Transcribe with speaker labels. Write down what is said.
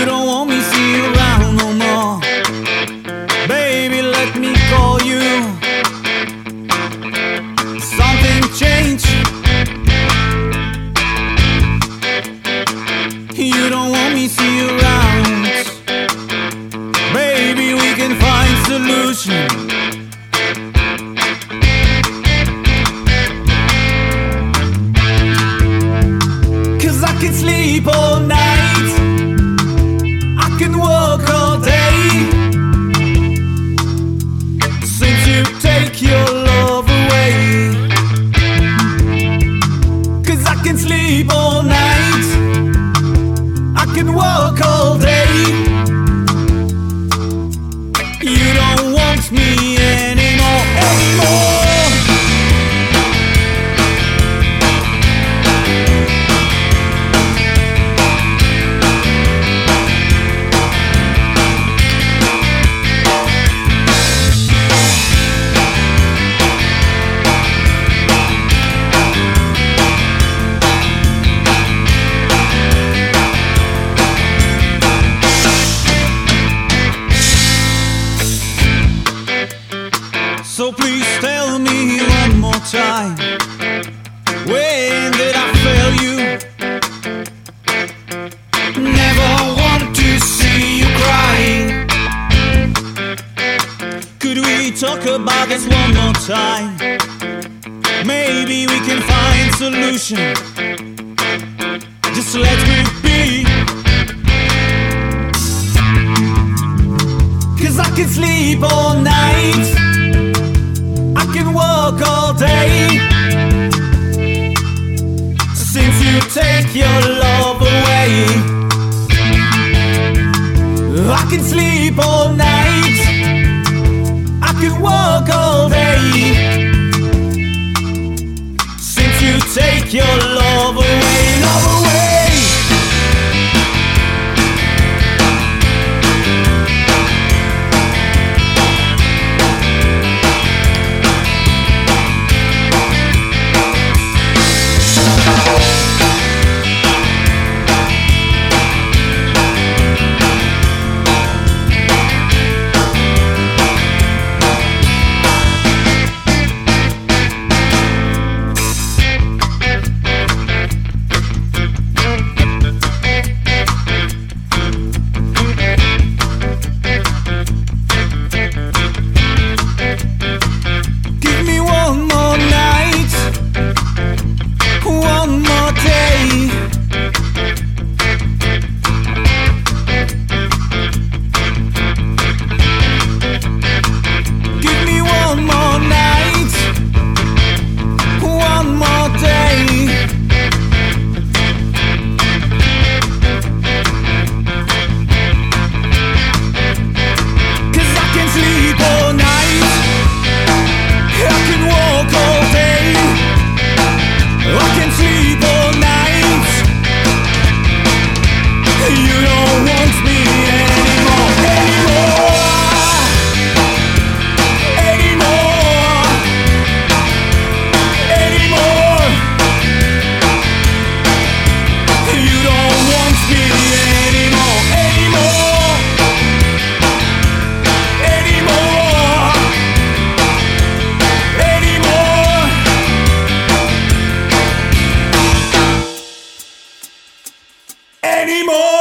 Speaker 1: You don't want me see you around no more. Baby, let me call you. Something changed. You don't want me see you around. Baby, we can find solution. I can sleep all night, I can work all day. Since you take your love away. 'Cause I can sleep all night, I can work all day. You don't want me anymore, anymore. So please tell me one more time, when did I fail you? Never want to see you crying. Could we talk about this one more time? Maybe we can find solution. Just let me be. 'Cause I can sleep all night, I can work all day. Since you take your love away, I can sleep all night, I can work all day. Since you take your love away, love away. Anymore.